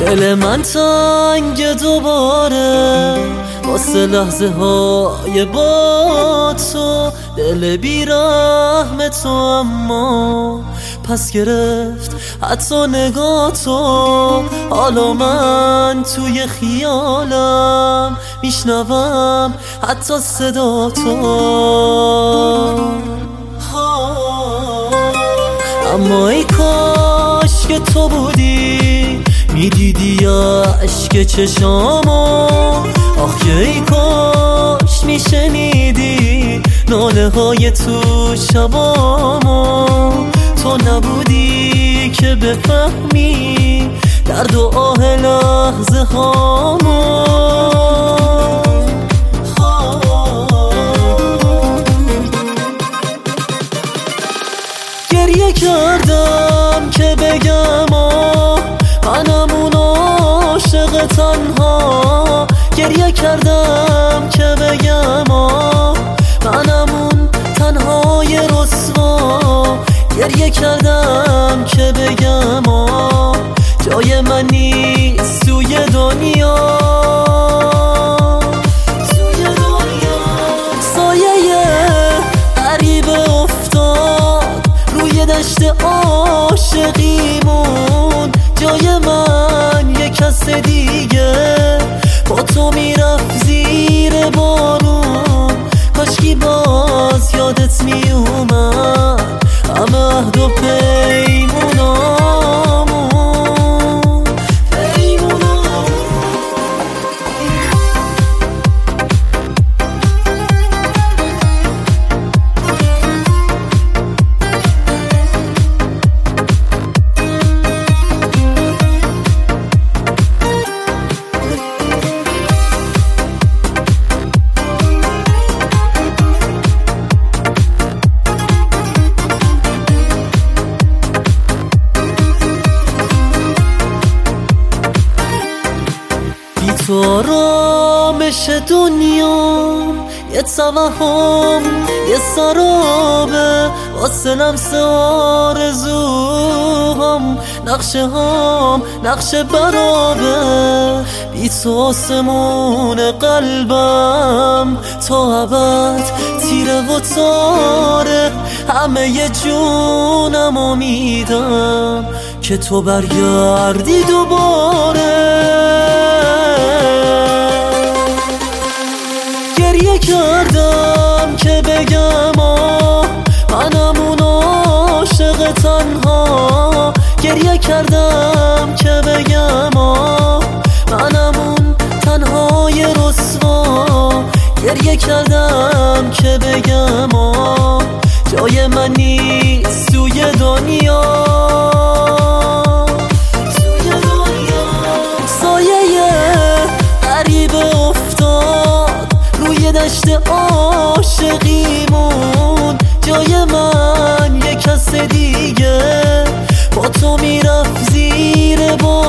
دل من تنگ دوباره واسه لحظه های با تو، دل بیرحم تو اما پس گرفت حتی نگاه تو. حالا من توی خیالم میشنوم حتی صدا تو، اما ای کاش که تو بودی میدیدی اشک چشامو. آخ ای کاش میشنیدی ناله های تو شبامو. تو نبودی که بفهمی درد و آه لحظه هامو. گریه کردم که بگم منم اون عاشق تنها. گریه کردم که بگم منم اون تنهای رسوا. گریه کردم که بگم جای من نیست توی دنیا. سایه غریبه افتاد روی دشت عاشقیمون. جای من یک کس دیگه با تو میرفت زیر بارون. کاشکی باز یادت میومد همه عهد و پیمونامون. تو آرامش دنیا یه توهم یه سرابه واسه لمس آرزوهام. نقشه هام نقشه برابه بی تو آسمون قلبم تا ابد تیره و تاره. همه ی جونمو میدم که تو برگردی دوباره. گریه کردم که بگم منم اون عاشق تنها. گریه کردم که بگم منم اون تنهای رسوا. گریه کردم که بگم جای من نیست توی دنیا. سایه غریبه افتاد روی دشت عاشقیمون. جای من یک کس دیگه با تو میرفت زیر بارون.